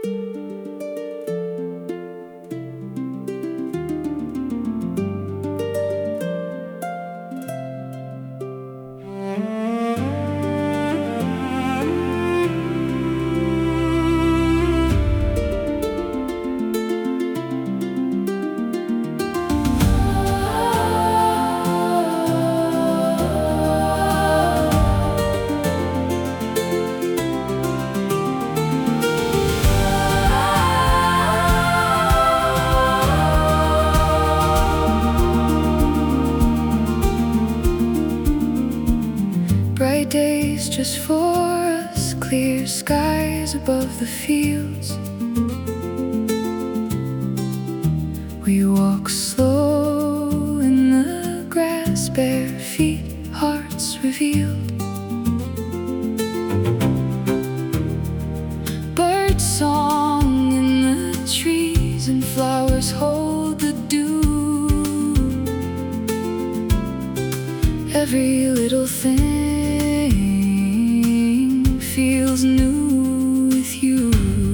Bright days just for us, clear skies above the fields. We walk slow in the grass, bare feet, hearts revealed. Bird song in the trees and flowers hold the dew. Every little thing feels new with you.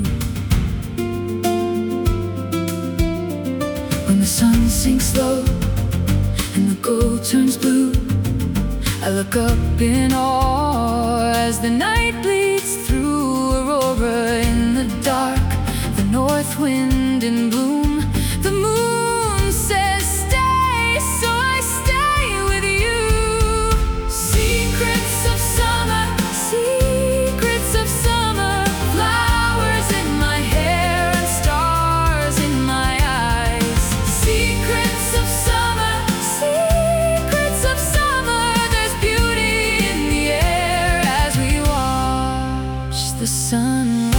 When the sun sinks low and the gold turns blue, I look up in awe as the night bleeds through. Aurora in the dark, the north wind in bloom. The moon says stay, so I stay with you. Secrets of summer, secrets of summer. Flowers in my hair and stars in my eyes. Secrets of summer, secrets of summer. There's beauty in the air as we watch the sunrise.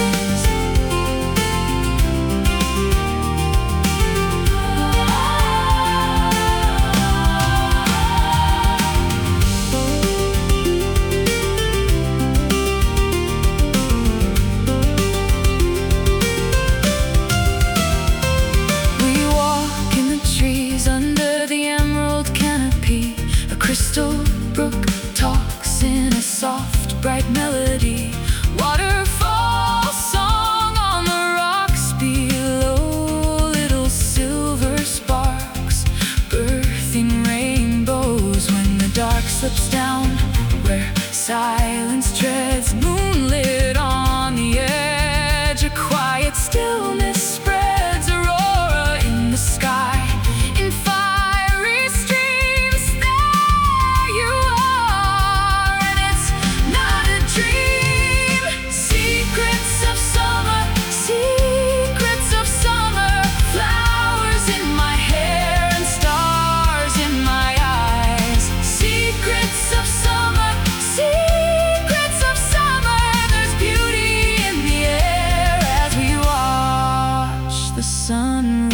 We walk in the trees under the emerald canopy. A crystal brook talks in a soft, bright melody. Waterfall song on the rocks below. Little silver sparks birthing rainbows when the dark slips down where silence treads. Moonlit on the edge, a quiet stillness spreads. Aurora in the sky, in fiery streams. There you are, and it's not a dream. Secrets of summer, secrets of summer. Flowers in my hair and stars in my eyes. Secrets of summer, secrets of summer. There's beauty in the air as we watch the sunrise.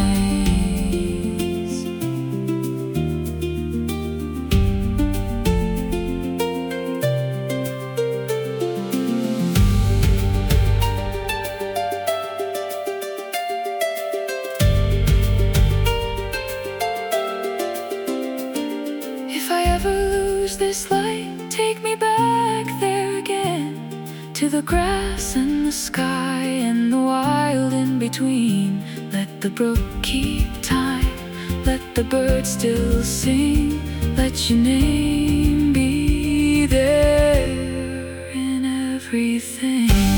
If I ever lose this light, take me back there again, to the grass and the sky and the wild in between. Let the brook keep time, let the birds still sing. Let your name be there in everything.